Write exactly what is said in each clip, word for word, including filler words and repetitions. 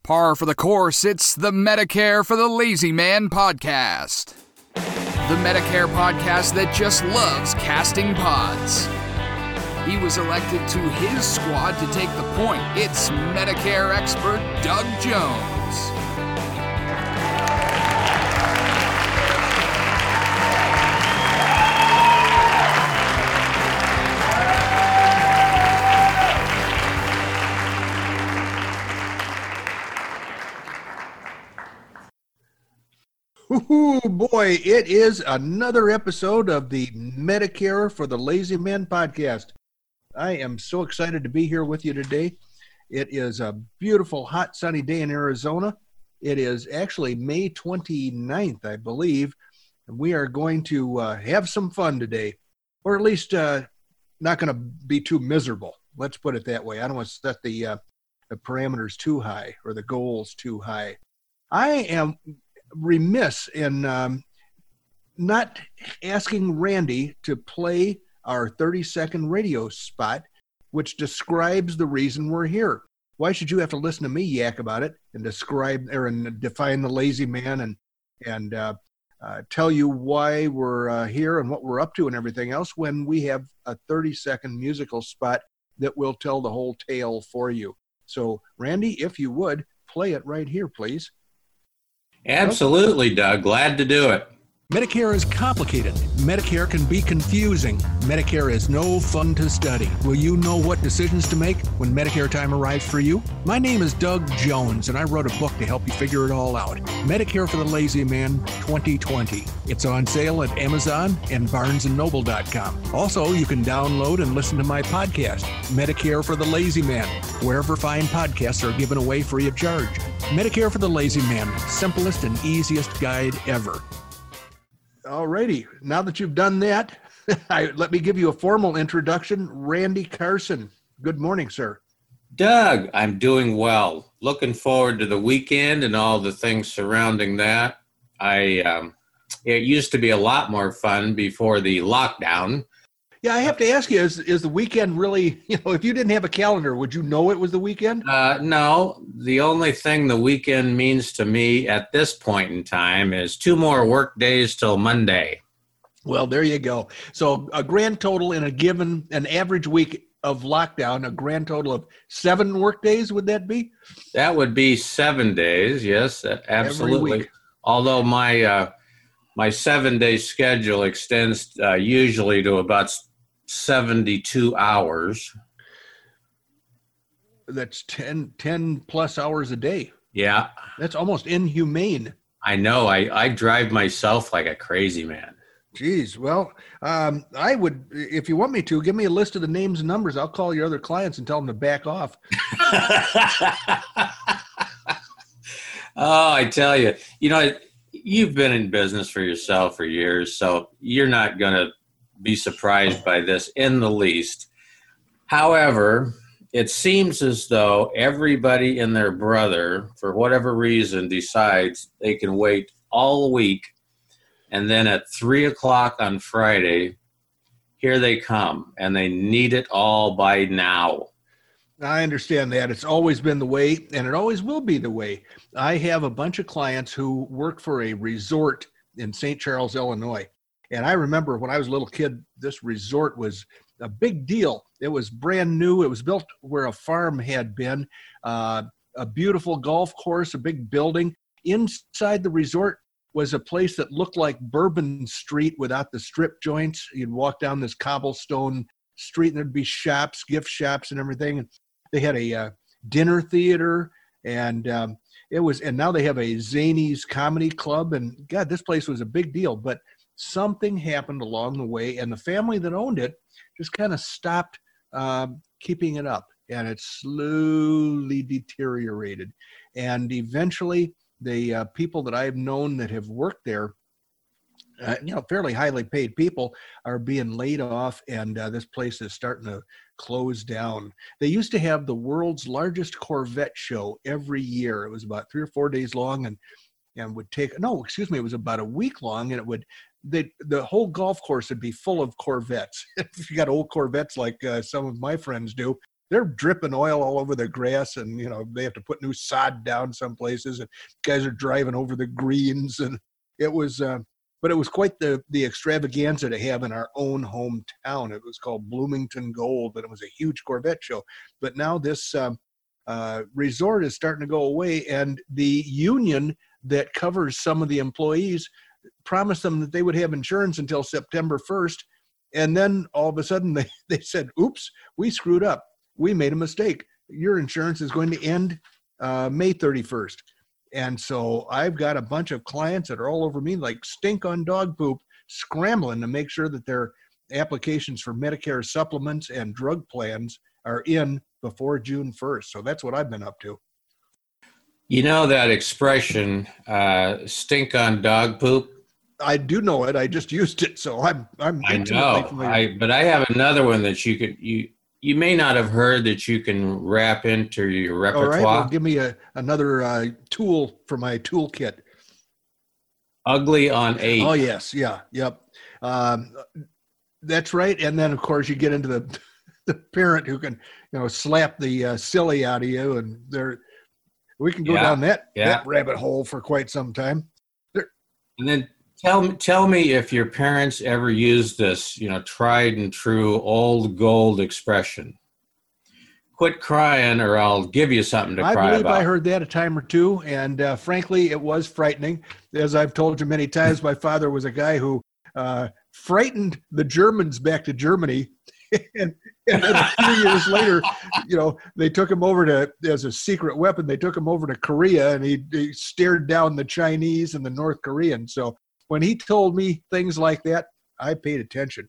Par for the course, it's the Medicare for the Lazy Man podcast. The Medicare podcast that just loves casting pods. He was elected to his squad to take the point. It's Medicare expert Doug Jones. Ooh, boy, it is another episode of the Medicare for the Lazy Man podcast. I am so excited to be here with you today. It is a beautiful, hot, sunny day in Arizona. It is actually May twenty-ninth, I believe, and we are going to uh, have some fun today, or at least uh, not going to be too miserable. Let's put it that way. I don't want to set the, uh, the parameters too high or the goals too high. I am remiss in um, not asking Randy to play our thirty second radio spot, which describes the reason we're here. Why should you have to listen to me yak about it and describe or and define the lazy man and and uh, uh, tell you why we're uh, here and what we're up to and everything else when we have a thirty second musical spot that will tell the whole tale for you. So, Randy, if you would, play it right here, please. Absolutely, Doug. Glad to do it. Medicare is complicated. Medicare can be confusing. Medicare is no fun to study. Will you know what decisions to make when Medicare time arrives for you? My name is Doug Jones, and I wrote a book to help you figure it all out. Medicare for the Lazy Man twenty twenty. It's on sale at Amazon and barnes and noble dot com. Also, you can download and listen to my podcast, Medicare for the Lazy Man, wherever fine podcasts are given away free of charge. Medicare for the Lazy Man, simplest and easiest guide ever. All righty. Now that you've done that, I, let me give you a formal introduction. Randy Carson. Good morning, sir. Doug, I'm doing well. Looking forward to the weekend and all the things surrounding that. I um, it used to be a lot more fun before the lockdown. Yeah, I have to ask you, is, is the weekend really, you know, if you didn't have a calendar, would you know it was the weekend? Uh, no, the only thing the weekend means to me at this point in time is two more work days till Monday. Well, there you go. So a grand total in a given, an average week of lockdown, a grand total of seven work days, would that be? That would be seven days, yes, absolutely. Although my uh, my seven-day schedule extends uh, usually to about seventy-two hours. That's ten, ten plus hours a day. Yeah. That's almost inhumane. I know. I, I drive myself like a crazy man. Geez. Well, um, I would, if you want me to, give me a list of the names and numbers. I'll call your other clients and tell them to back off. Oh, I tell you, you know, you've been in business for yourself for years, so you're not going to be surprised by this in the least. However, it seems as though everybody and their brother, for whatever reason, decides they can wait all week, and then at three o'clock on Friday, here they come, and they need it all by now. I understand that. It's always been the way, and it always will be the way. I have a bunch of clients who work for a resort in Saint Charles, Illinois. And I remember when I was a little kid, this resort was a big deal. It was brand new. It was built where a farm had been, uh, a beautiful golf course, a big building. Inside the resort was a place that looked like Bourbon Street without the strip joints. You'd walk down this cobblestone street and there'd be shops, gift shops and everything. And they had a uh, dinner theater and um, it was, and now they have a Zanies Comedy Club. And God, this place was a big deal, but something happened along the way, and the family that owned it just kind of stopped um, keeping it up, and it slowly deteriorated. And eventually, the uh, people that I've known that have worked there, uh, you know, fairly highly paid people, are being laid off, and uh, this place is starting to close down. They used to have the world's largest Corvette show every year. It was about three or four days long, and and would take, no, excuse me, it was about a week long, and it would, they, the whole golf course would be full of Corvettes. If you got old Corvettes like uh, some of my friends do, they're dripping oil all over the grass, and you know they have to put new sod down some places, and guys are driving over the greens, and it was. Uh, But it was quite the, the extravaganza to have in our own hometown. It was called Bloomington Gold, and it was a huge Corvette show. But now this um, uh, resort is starting to go away, and the union that covers some of the employees promised them that they would have insurance until September first. And then all of a sudden they, they said, oops, we screwed up. We made a mistake. Your insurance is going to end uh, May thirty-first. And so I've got a bunch of clients that are all over me like stink on dog poop, scrambling to make sure that their applications for Medicare supplements and drug plans are in before June first. So that's what I've been up to. You know that expression, uh, stink on dog poop? I do know it. I just used it. So I'm, I'm I know, familiar. I, but I have another one that you could, you, you may not have heard that you can wrap into your repertoire. All right, well, give me a, another uh, tool for my toolkit. Ugly on eight. Oh, yes. Yeah. Yep. Um, that's right. And then, of course, you get into the the parent who can, you know, slap the uh, silly out of you. And there, we can go yeah. down that, yeah. that rabbit hole for quite some time. There, and then tell me, tell me if your parents ever used this, you know, tried and true old gold expression. Quit crying or I'll give you something to I cry believe about. I heard that a time or two, and uh, frankly, it was frightening. As I've told you many times, my father was a guy who uh, frightened the Germans back to Germany, and, and then a few years later, you know, they took him over to, as a secret weapon, they took him over to Korea, and he, he stared down the Chinese and the North Koreans. So when he told me things like that, I paid attention.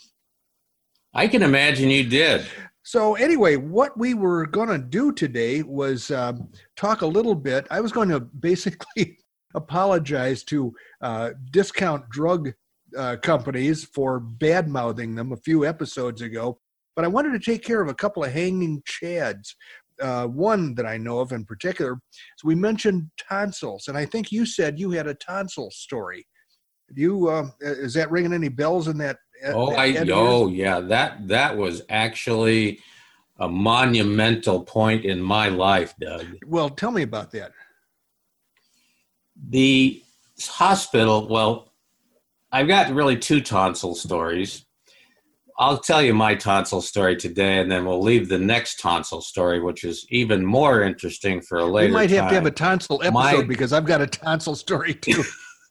I can imagine you did. So anyway, what we were going to do today was um, talk a little bit. I was going to basically apologize to uh, discount drug uh, companies for bad-mouthing them a few episodes ago, but I wanted to take care of a couple of hanging chads. Uh, one that I know of in particular, so we mentioned tonsils, and I think you said you had a tonsil story. Do you uh, is that ringing any bells in that? Oh, I oh yeah, that that was actually a monumental point in my life, Doug. Well, tell me about that. The hospital. Well, I've got really two tonsil stories. I'll tell you my tonsil story today, and then we'll leave the next tonsil story, which is even more interesting for a later time. We might have to have a tonsil episode my, because I've got a tonsil story too.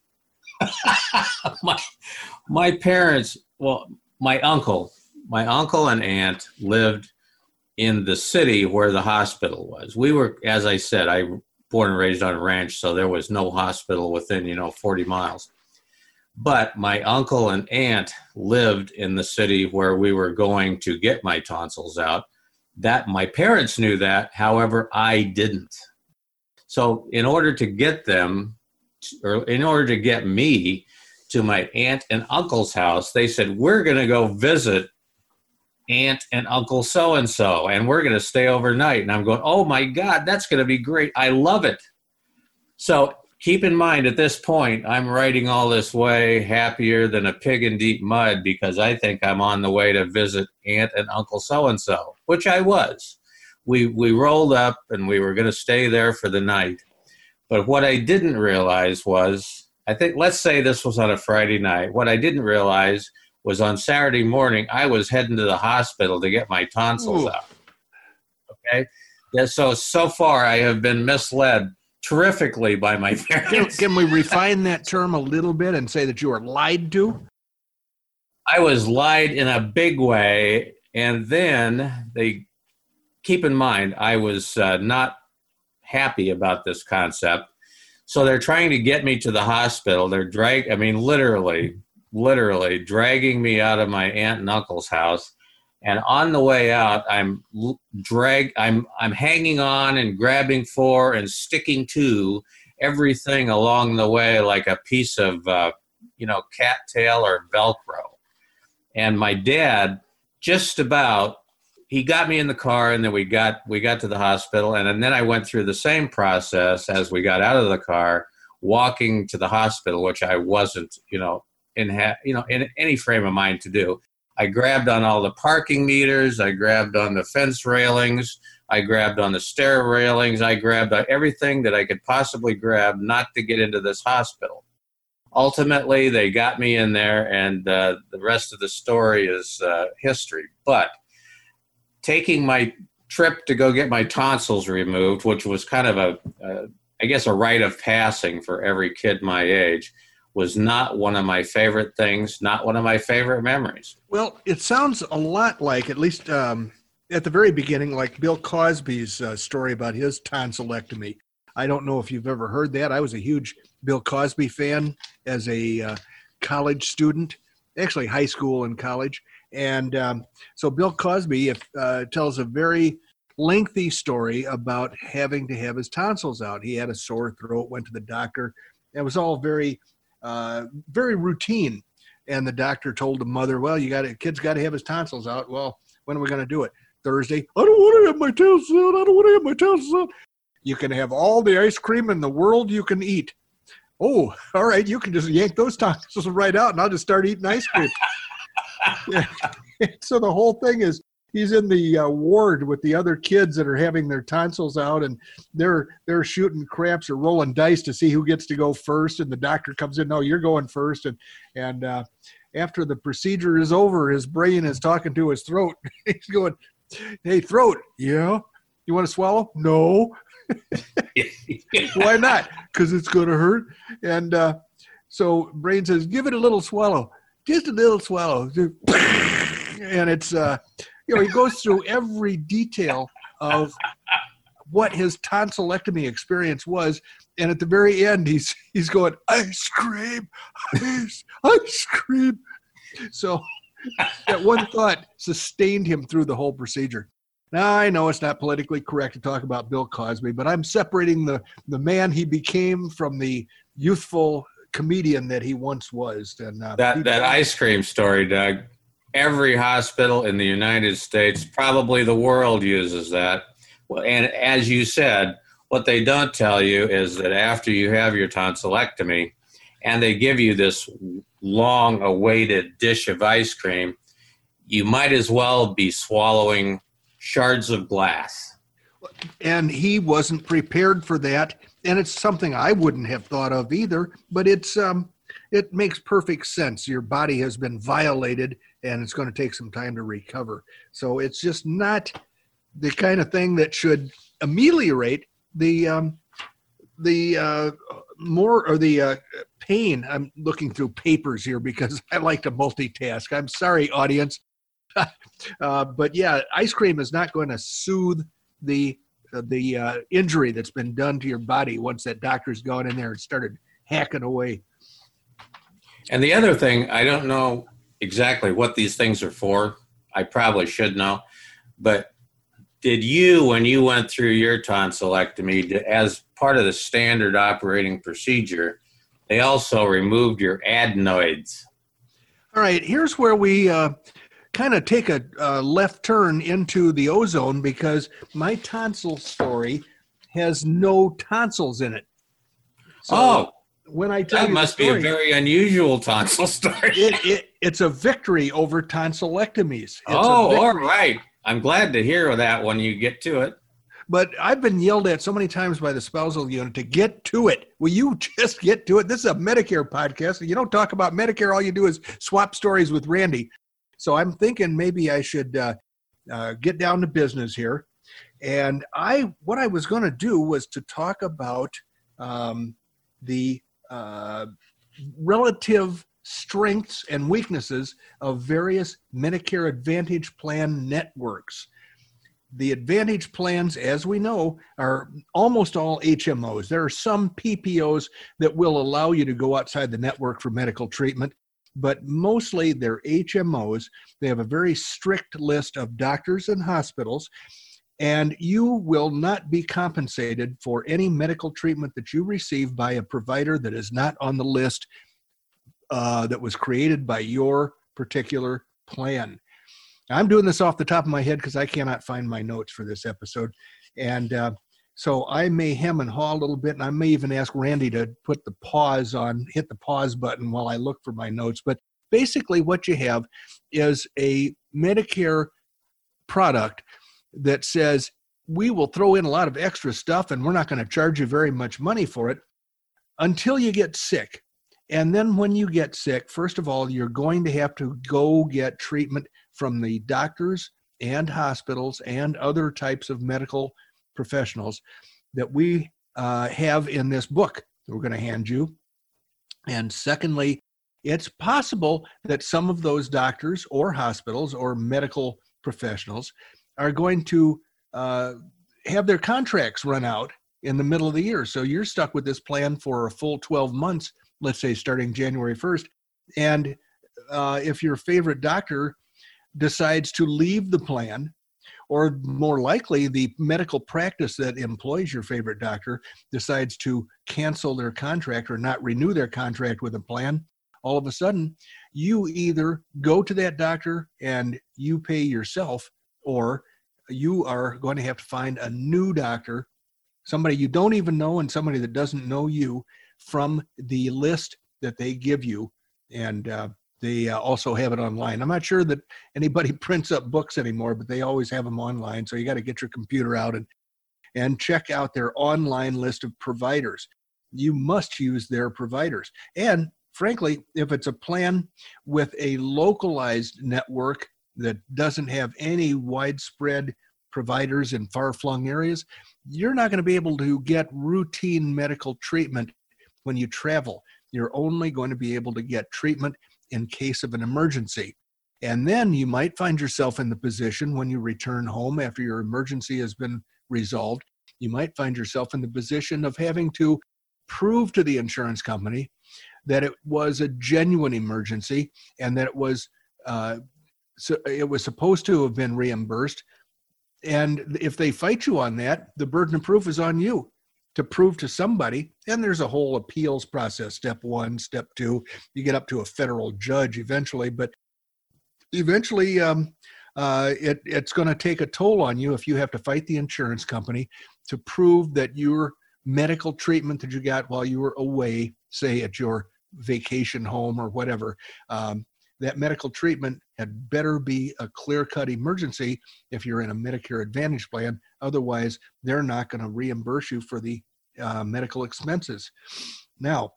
my my parents, well, my uncle, my uncle and aunt lived in the city where the hospital was. We were, as I said, I born and raised on a ranch, so there was no hospital within, you know, forty miles. But my uncle and aunt lived in the city where we were going to get my tonsils out. That my parents knew that, however, I didn't. So in order to get them, or in order to get me to my aunt and uncle's house, they said, we're going to go visit aunt and uncle so-and-so, and we're going to stay overnight. And I'm going, oh my God, that's going to be great. I love it. So keep in mind, at this point, I'm riding all this way happier than a pig in deep mud because I think I'm on the way to visit aunt and uncle so-and-so, which I was. We, we rolled up and we were going to stay there for the night. But what I didn't realize was, I think, let's say this was on a Friday night. What I didn't realize was on Saturday morning, I was heading to the hospital to get my tonsils Ooh. out. Okay? Yeah, so, so far I have been misled terrifically by my parents. Can, can we refine that term a little bit and say that you were lied to? I was lied in a big way. And then they, keep in mind, I was uh, not happy about this concept. So they're trying to get me to the hospital. They're drag, I mean, literally, literally dragging me out of my aunt and uncle's house. And on the way out, I'm drag, I'm, I'm hanging on and grabbing for and sticking to everything along the way, like a piece of, uh, you know, cattail or Velcro. And my dad just about, he got me in the car, and then we got we got to the hospital, and, and then I went through the same process as we got out of the car, walking to the hospital, which I wasn't, you know, in ha- you know in any frame of mind to do. I grabbed on all the parking meters. I grabbed on the fence railings. I grabbed on the stair railings. I grabbed on everything that I could possibly grab not to get into this hospital. Ultimately, they got me in there, and uh, the rest of the story is uh, history. But taking my trip to go get my tonsils removed, which was kind of a, a I guess, a rite of passing for every kid my age, was not one of my favorite things, not one of my favorite memories. Well, it sounds a lot like, at least um, at the very beginning, like Bill Cosby's uh, story about his tonsillectomy. I don't know if you've ever heard that. I was a huge Bill Cosby fan as a uh, college student, actually high school and college. And um, so Bill Cosby uh, tells a very lengthy story about having to have his tonsils out. He had a sore throat, went to the doctor. It was all very, uh, very routine. And the doctor told the mother, well, you got to, kid's got to have his tonsils out. Well, when are we going to do it? Thursday. I don't want to have my tonsils out. I don't want to have my tonsils out. You can have all the ice cream in the world you can eat. Oh, all right. You can just yank those tonsils right out and I'll just start eating ice cream. Yeah. So the whole thing is he's in the uh, ward with the other kids that are having their tonsils out, and they're they're shooting craps or rolling dice to see who gets to go first. And the doctor comes in, no, you're going first. And and uh, after the procedure is over, his brain is talking to his throat. He's going, hey, throat, yeah? You want to swallow? No. Why not? Because it's going to hurt. And uh, so brain says, give it a little swallow. Just a little swallow. And it's, uh, you know, he goes through every detail of what his tonsillectomy experience was. And at the very end, he's he's going, ice cream, ice, ice cream. So that one thought sustained him through the whole procedure. Now, I know it's not politically correct to talk about Bill Cosby, but I'm separating the, the man he became from the youthful comedian that he once was. And uh, that, he, that ice cream story, Doug, every hospital in the United States, probably the world, uses that. Well, and as you said, what they don't tell you is that after you have your tonsillectomy and they give you this long-awaited dish of ice cream, you might as well be swallowing shards of glass. And he wasn't prepared for that. And it's something I wouldn't have thought of either, but it's um, it makes perfect sense. Your body has been violated and it's going to take some time to recover. So it's just not the kind of thing that should ameliorate the um, the uh, more or the uh, pain. I'm looking through papers here because I like to multitask. I'm sorry, audience. uh, but yeah, ice cream is not going to soothe the uh, the uh, injury that's been done to your body once that doctor's gone in there and started hacking away. And the other thing, I don't know exactly what these things are for. I probably should know. But did you, when you went through your tonsillectomy, as part of the standard operating procedure, they also removed your adenoids? All right, here's where we uh, kind of take a uh, left turn into the ozone because my tonsil story has no tonsils in it. So oh, when I tell that you must the story, be a very unusual tonsil story. it, it, it's a victory over tonsillectomies. It's oh, all right. I'm glad to hear that when you get to it. But I've been yelled at so many times by the spousal unit to get to it. Will you just get to it? This is a Medicare podcast. You don't talk about Medicare. All you do is swap stories with Randy. So I'm thinking maybe I should uh, uh, get down to business here. And I, what I was going to do was to talk about um, the uh, relative strengths and weaknesses of various Medicare Advantage plan networks. The Advantage plans, as we know, are almost all H M Os. There are some P P Os that will allow you to go outside the network for medical treatment, but mostly they're H M Os. They have a very strict list of doctors and hospitals, and you will not be compensated for any medical treatment that you receive by a provider that is not on the list uh, that was created by your particular plan. I'm doing this off the top of my head because I cannot find my notes for this episode. And uh, so I may hem and haw a little bit, and I may even ask Randy to put the pause on, hit the pause button while I look for my notes. But basically what you have is a Medicare product that says, we will throw in a lot of extra stuff and we're not going to charge you very much money for it until you get sick. And then when you get sick, first of all, you're going to have to go get treatment from the doctors and hospitals and other types of medical professionals that we uh, have in this book that we're going to hand you. And secondly, it's possible that some of those doctors or hospitals or medical professionals are going to uh, have their contracts run out in the middle of the year. So you're stuck with this plan for a full twelve months, let's say starting January first. And uh, if your favorite doctor decides to leave the plan, or more likely the medical practice that employs your favorite doctor decides to cancel their contract or not renew their contract with a plan, all of a sudden you either go to that doctor and you pay yourself, or you are going to have to find a new doctor, somebody you don't even know and somebody that doesn't know you, from the list that they give you. And uh, they uh, also have it online. I'm not sure that anybody prints up books anymore, but they always have them online. So you got to get your computer out and, and check out their online list of providers. You must use their providers. And frankly, if it's a plan with a localized network that doesn't have any widespread providers in far-flung areas, you're not going to be able to get routine medical treatment when you travel. You're only going to be able to get treatment in case of an emergency. And then you might find yourself in the position when you return home after your emergency has been resolved, you might find yourself in the position of having to prove to the insurance company that it was a genuine emergency and that it was uh, so it was supposed to have been reimbursed. And if they fight you on that, the burden of proof is on you to prove to somebody. And there's a whole appeals process, step one, step two. You get up to a federal judge eventually, but eventually um, uh, it, it's going to take a toll on you if you have to fight the insurance company to prove that your medical treatment that you got while you were away, say at your vacation home or whatever, um, that medical treatment had better be a clear-cut emergency if you're in a Medicare Advantage plan. Otherwise, they're not going to reimburse you for the uh, medical expenses. Now,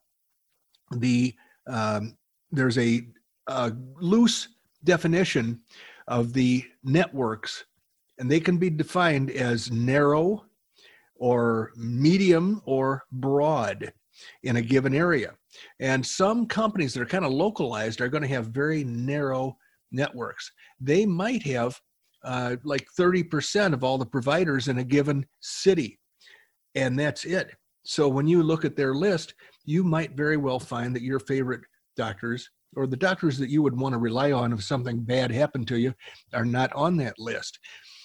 the um, there's a, a loose definition of the networks, and they can be defined as narrow or medium or broad in a given area. And some companies that are kind of localized are going to have very narrow networks. They might have uh, like thirty percent of all the providers in a given city, and that's it. So when you look at their list, you might very well find that your favorite doctors or the doctors that you would want to rely on if something bad happened to you are not on that list.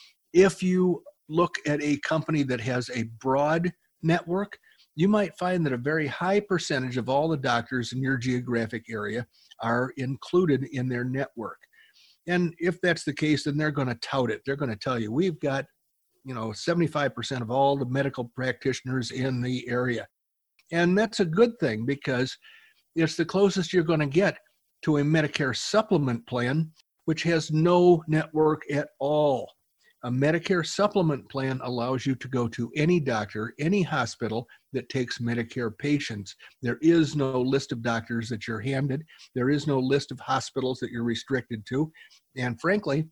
If you look at a company that has a broad network, you might find that a very high percentage of all the doctors in your geographic area are included in their network. And if that's the case, then they're going to tout it. They're going to tell you, we've got, you know, seventy-five percent of all the medical practitioners in the area. And that's a good thing because it's the closest you're going to get to a Medicare supplement plan, which has no network at all. A Medicare supplement plan allows you to go to any doctor, any hospital that takes Medicare patients. There is no list of doctors that you're handed. There is no list of hospitals that you're restricted to. And frankly,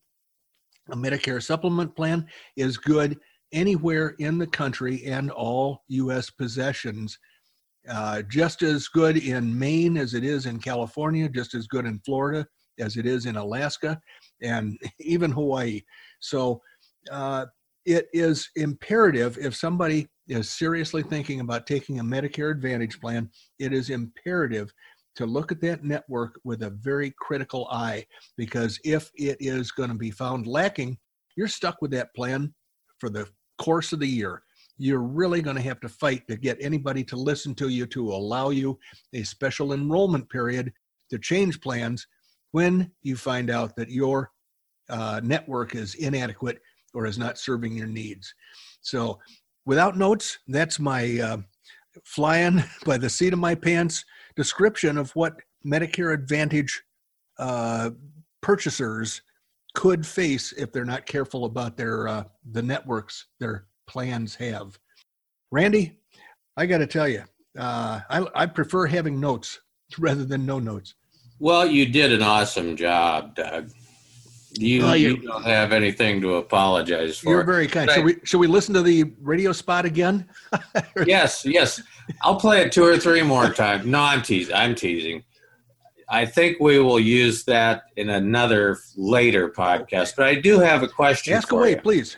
a Medicare supplement plan is good anywhere in the country and all U S possessions. Uh, just as good in Maine as it is in California, just as good in Florida as it is in Alaska, and even Hawaii. So uh, it is imperative, if somebody is seriously thinking about taking a Medicare Advantage plan, it is imperative to look at that network with a very critical eye, because if it is going to be found lacking, you're stuck with that plan for the course of the year. You're really going to have to fight to get anybody to listen to you, to allow you a special enrollment period to change plans when you find out that your uh, network is inadequate or is not serving your needs. So without notes, that's my uh, flying by the seat of my pants description of what Medicare Advantage uh, purchasers could face if they're not careful about their uh, the networks their plans have. Randy, I got to tell you, uh, I, I prefer having notes rather than no notes. Well, you did an awesome job, Doug. You, Oh, you- you don't have anything to apologize for. You're very kind. But Should I- we, should we listen to the radio spot again? Yes, yes. I'll play it two or three more times. No, I'm teasing. I'm teasing. I think we will use that in another later podcast. But I do have a question Ask for away, you. please.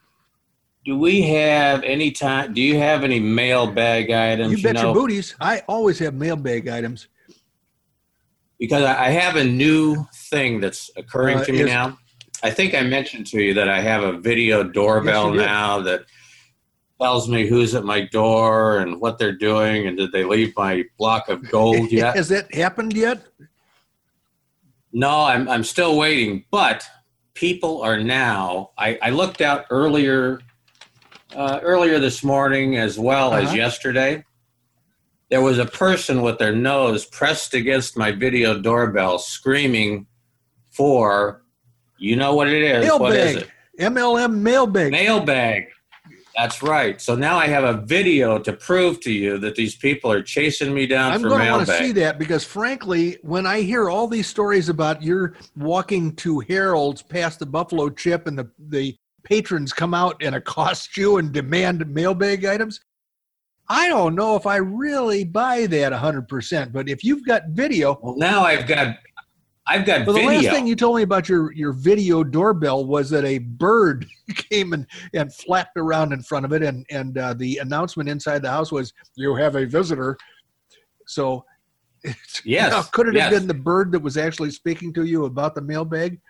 Do we have any time? Do you have any mailbag items? You bet know? your booties. I always have mailbag items. Because I I have a new thing that's occurring Uh, to me is- now. I think I mentioned to you that I have a video doorbell Yes, you did. now that tells me who's at my door and what they're doing and did they leave my block of gold yet. Has that happened yet? No, I'm I'm still waiting. But people are now. I, I looked out earlier uh, earlier this morning as well as Uh-huh. yesterday. There was a person with their nose pressed against my video doorbell, screaming for, you know what it is? What is Mailbag. it? M L M mailbag. Mailbag. That's right. So now I have a video to prove to you that these people are chasing me down I'm for going to want to mailbag. see that because, frankly, when I hear all these stories about you're walking to Harold's past the Buffalo Chip and the, the patrons come out and accost you and demand mailbag items, I don't know if I really buy that one hundred percent. But if you've got video, Well, now I've got, I've got well, the video. last thing you told me about your, your video doorbell was that a bird came and, and flapped around in front of it, and, and uh, the announcement inside the house was, you have a visitor. So, it's, Yes, now, could it have yes. been the bird that was actually speaking to you about the mailbag?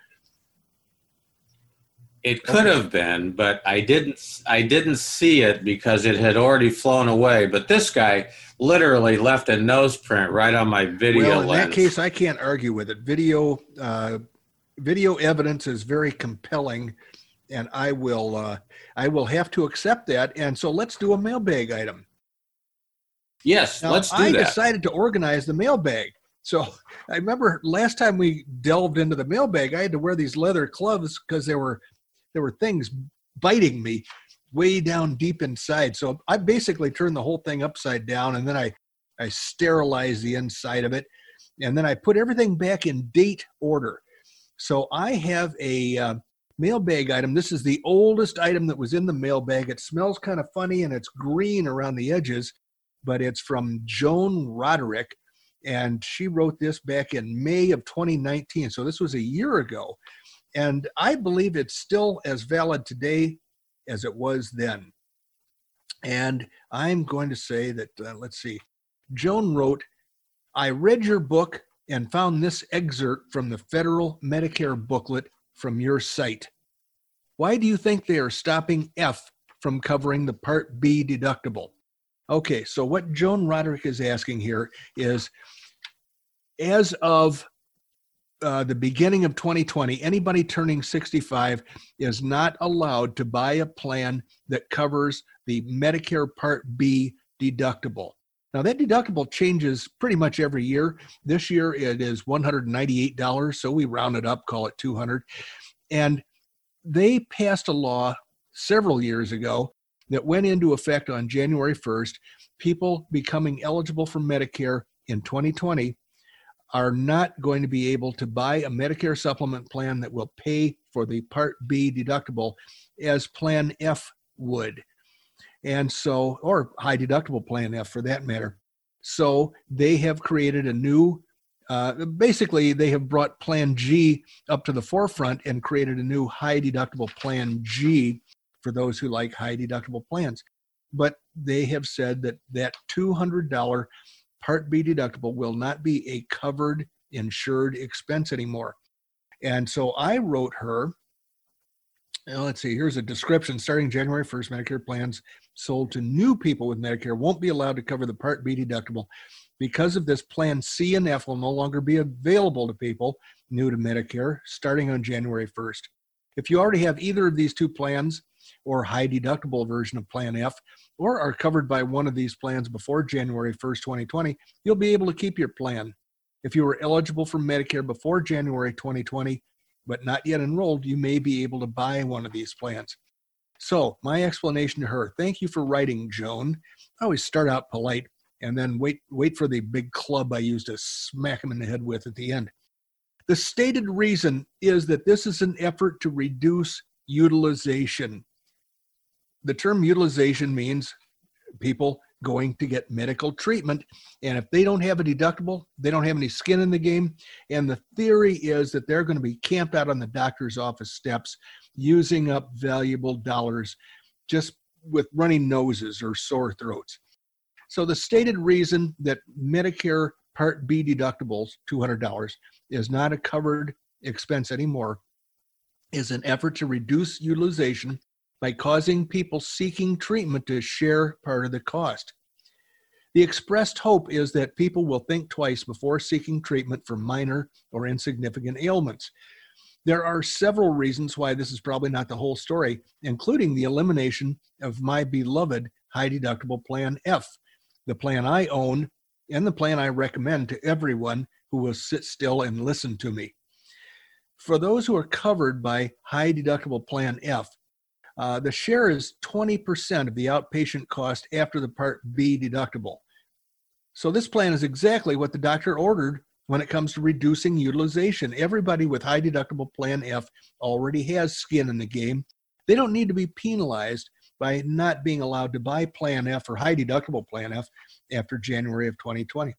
It could have been, but I didn't. I didn't see it because it had already flown away. But this guy literally left a nose print right on my video Well, in lens. that case, I can't argue with it. Video, uh, video evidence is very compelling, and I will, uh, I will have to accept that. And so, let's do a mailbag item. yes, Now, let's do I that. decided to organize the mailbag. So I remember last time we delved into the mailbag, I had to wear these leather gloves because there were there were things biting me way down deep inside. So I basically turned the whole thing upside down, and then I I sterilized the inside of it, and then I put everything back in date order. So I have a uh, mailbag item. This is the oldest item that was in the mailbag. It smells kind of funny, and it's green around the edges, but it's from Joan Roderick, and she wrote this back in May of twenty nineteen. So this was a year ago, and I believe it's still as valid today as it was then. And I'm going to say that, uh, let's see, Joan wrote, I read your book and found this excerpt from the federal Medicare booklet from your site. Why do you think they are stopping F from covering the Part B deductible? Okay, so what Joan Roderick is asking here is, as of uh, the beginning of twenty twenty, anybody turning sixty-five is not allowed to buy a plan that covers the Medicare Part B deductible. Now, that deductible changes pretty much every year. This year it is one hundred ninety-eight dollars, so we round it up, call it two hundred dollars. And they passed a law several years ago that went into effect on January first. People becoming eligible for Medicare in twenty twenty are not going to be able to buy a Medicare supplement plan that will pay for the Part B deductible as Plan F would. And so, or high deductible Plan F for that matter. So they have created a new, uh, basically they have brought Plan G up to the forefront and created a new high deductible Plan G for those who like high deductible plans. But they have said that that two hundred dollars Part B deductible will not be a covered insured expense anymore. And so I wrote her, now let's see, here's a description. Starting January first, Medicare plans sold to new people with Medicare won't be allowed to cover the Part B deductible. Because of this, Plan C and F will no longer be available to people new to Medicare starting on January first. If you already have either of these two plans or high deductible version of Plan F, or are covered by one of these plans before January first, twenty twenty, you'll be able to keep your plan. If you were eligible for Medicare before January twenty twenty, but not yet enrolled, you may be able to buy one of these plans. So my explanation to her, thank you for writing, Joan. I always start out polite and then wait wait for the big club I use to smack him in the head with at the end. The stated reason is that this is an effort to reduce utilization. The term utilization means people going to get medical treatment, and if they don't have a deductible, they don't have any skin in the game, and the theory is that they're going to be camped out on the doctor's office steps using up valuable dollars just with runny noses or sore throats. So the stated reason that Medicare Part B deductibles, two hundred dollars, is not a covered expense anymore is an effort to reduce utilization by causing people seeking treatment to share part of the cost. The expressed hope is that people will think twice before seeking treatment for minor or insignificant ailments. There are several reasons why this is probably not the whole story, including the elimination of my beloved high deductible Plan F, the plan I own and the plan I recommend to everyone who will sit still and listen to me. For those who are covered by high deductible Plan F, Uh, the share is twenty percent of the outpatient cost after the Part B deductible. So this plan is exactly what the doctor ordered when it comes to reducing utilization. Everybody with high deductible Plan F already has skin in the game. They don't need to be penalized by not being allowed to buy Plan F or high deductible Plan F after January of twenty twenty.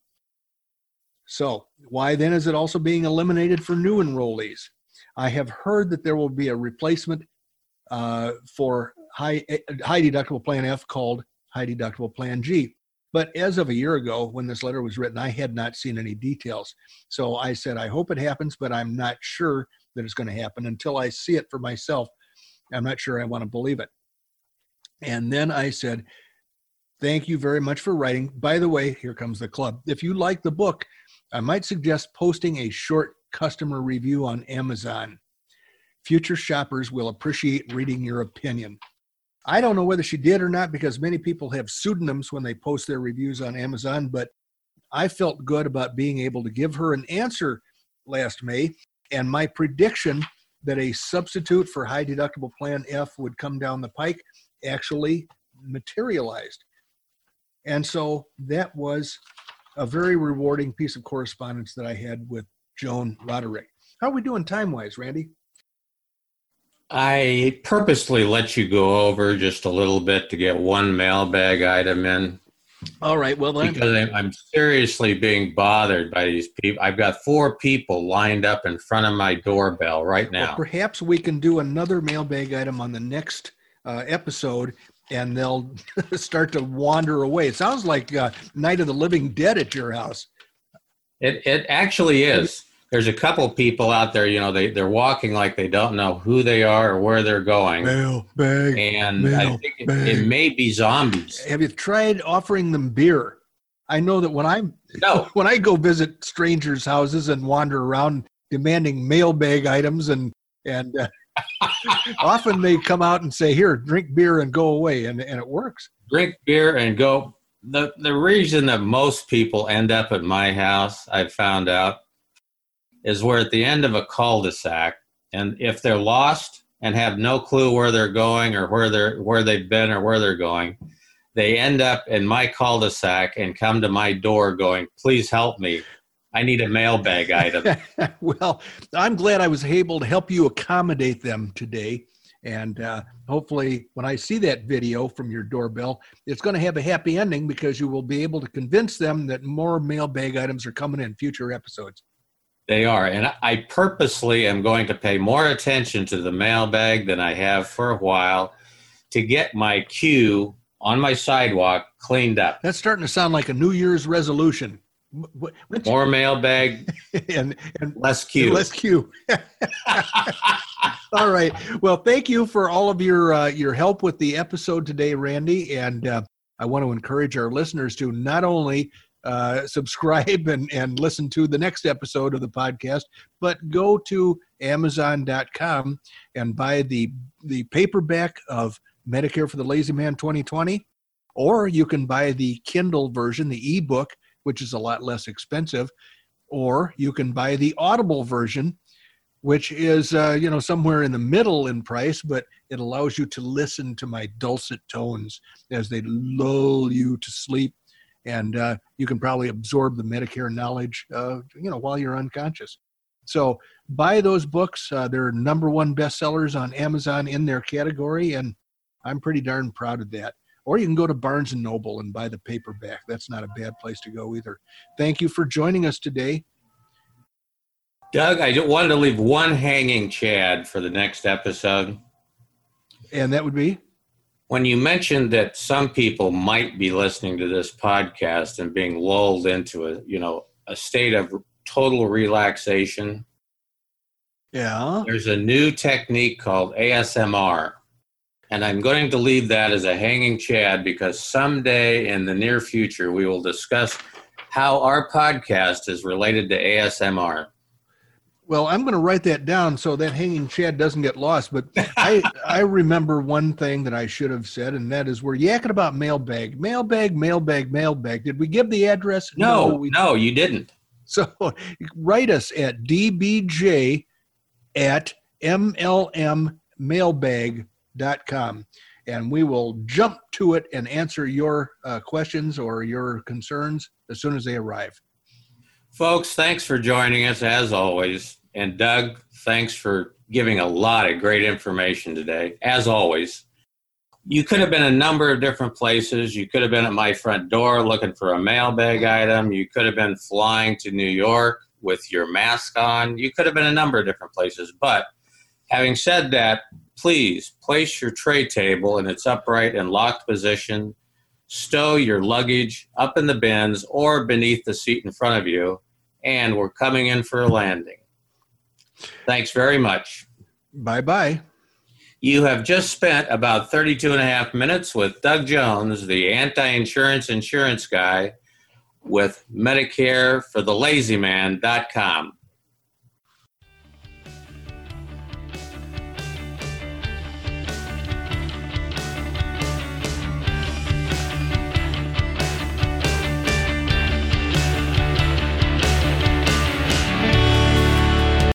So why then is it also being eliminated for new enrollees? I have heard that there will be a replacement Uh, for high high deductible Plan F called high deductible Plan G. But as of a year ago, when this letter was written, I had not seen any details. So I said, I hope it happens, but I'm not sure that it's going to happen until I see it for myself. I'm not sure I want to believe it. And then I said, thank you very much for writing. By the way, here comes the club. If you like the book, I might suggest posting a short customer review on Amazon. Future shoppers will appreciate reading your opinion. I don't know whether she did or not because many people have pseudonyms when they post their reviews on Amazon, but I felt good about being able to give her an answer last May, and my prediction that a substitute for high deductible Plan F would come down the pike actually materialized. And so that was a very rewarding piece of correspondence that I had with Joan Roderick. How are we doing time-wise, Randy? I purposely let you go over just a little bit to get one mailbag item in. All right. Well, then. Because I'm, I'm seriously being bothered by these people. I've got four people lined up in front of my doorbell right now. Well, perhaps we can do another mailbag item on the next uh, episode, and they'll start to wander away. It sounds like uh, Night of the Living Dead at your house. It it actually is. There's a couple people out there, you know, they, they're walking like they don't know who they are or where they're going. Mail bag. And mail I think it, it may be zombies. Have you tried offering them beer? I know that when I'm no. when I go visit strangers' houses and wander around demanding mailbag items, and and uh, often they come out and say, "Here, drink beer and go away," and and it works. Drink beer and go. The the reason that most people end up at my house, I've found out, is we're at the end of a cul-de-sac, and if they're lost and have no clue where they're going or where they're where they've been or where they're going, they end up in my cul-de-sac and come to my door going, "Please help me. I need a mailbag item." Well, I'm glad I was able to help you accommodate them today, and uh, hopefully when I see that video from your doorbell, it's going to have a happy ending because you will be able to convince them that more mailbag items are coming in future episodes. They are, and I purposely am going to pay more attention to the mailbag than I have for a while to get my queue on my sidewalk cleaned up. That's starting to sound like a New Year's resolution. What, what more mailbag and, and less queue. Less queue. All right. Well, thank you for all of your uh, your help with the episode today, Randy. And uh, I want to encourage our listeners to not only uh, subscribe and, and listen to the next episode of the podcast, but go to Amazon dot com and buy the the paperback of Medicare for the Lazy Man twenty twenty, or you can buy the Kindle version, the ebook, which is a lot less expensive. or you can buy the Audible version, which is, uh, you know, somewhere in the middle in price, but it allows you to listen to my dulcet tones as they lull you to sleep. And uh, you can probably absorb the Medicare knowledge, uh, you know, while you're unconscious. So buy those books. Uh, they're number one bestsellers on Amazon in their category, and I'm pretty darn proud of that. Or you can go to Barnes and Noble and buy the paperback. That's not a bad place to go either. Thank you for joining us today. Doug, I wanted to leave one hanging chad for the next episode. And that would be? When you mentioned that some people might be listening to this podcast and being lulled into a, you know, a state of total relaxation. Yeah. There's a new technique called A S M R. And I'm going to leave that as a hanging chad because someday in the near future, we will discuss how our podcast is related to A S M R. Well, I'm going to write that down so that hanging chad doesn't get lost. But I I remember one thing that I should have said, and that is we're yakking about mailbag, mailbag, mailbag, mailbag. Did we give the address? No, no, we, no, you didn't. So write us at d b j at m l m mailbag dot com, and we will jump to it and answer your uh, questions or your concerns as soon as they arrive. Folks, thanks for joining us as always. And Doug, thanks for giving a lot of great information today, as always. You could have been a number of different places. You could have been at my front door looking for a mailbag item. You could have been flying to New York with your mask on. You could have been a number of different places. But having said that, please place your tray table in its upright and locked position. Stow your luggage up in the bins or beneath the seat in front of you. And we're coming in for a landing. Thanks very much. Bye-bye. You have just spent about thirty-two and a half minutes with Doug Jones, the anti-insurance insurance guy with Medicare for the Lazy Man dot com.